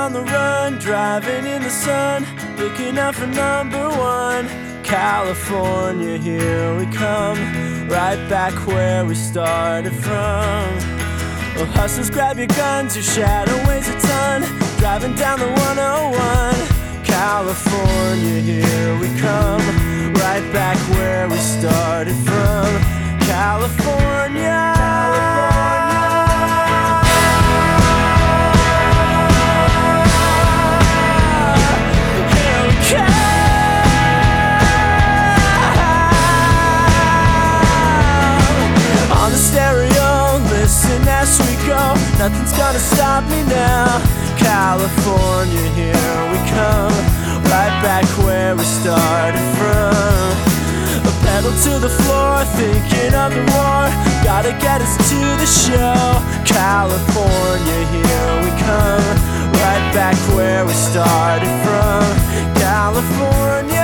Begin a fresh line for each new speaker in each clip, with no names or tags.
on the run, driving in the sun, looking out for number one. California, here we come, right back where we started from. Well, hustlers, grab your guns, your shadow weighs a ton, driving down the 101. California, here we come, right back where we started from. California, here we come. On the stereo, listen as we go, nothing's gonna stop me now. California, here we come, right back where we started from. A pedal to the floor, thinking of the war, gotta get us to the show. California, here we come, right back where we started from. California,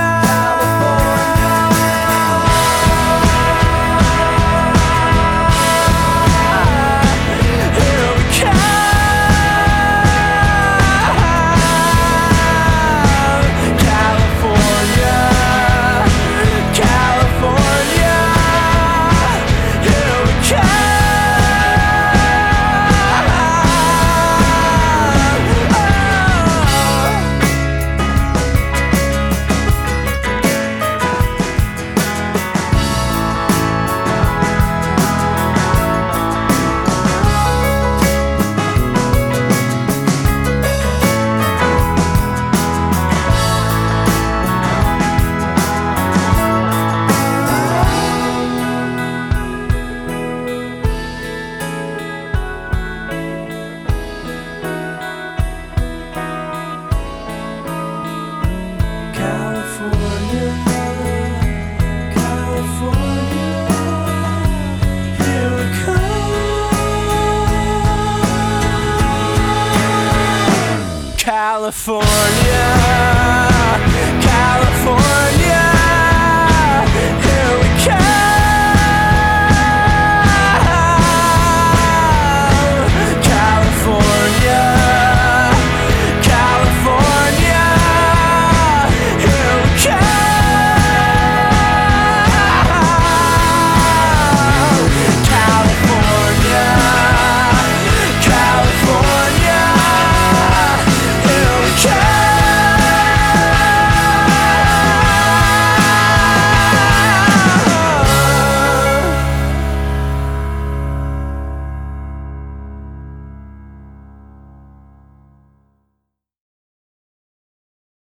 California.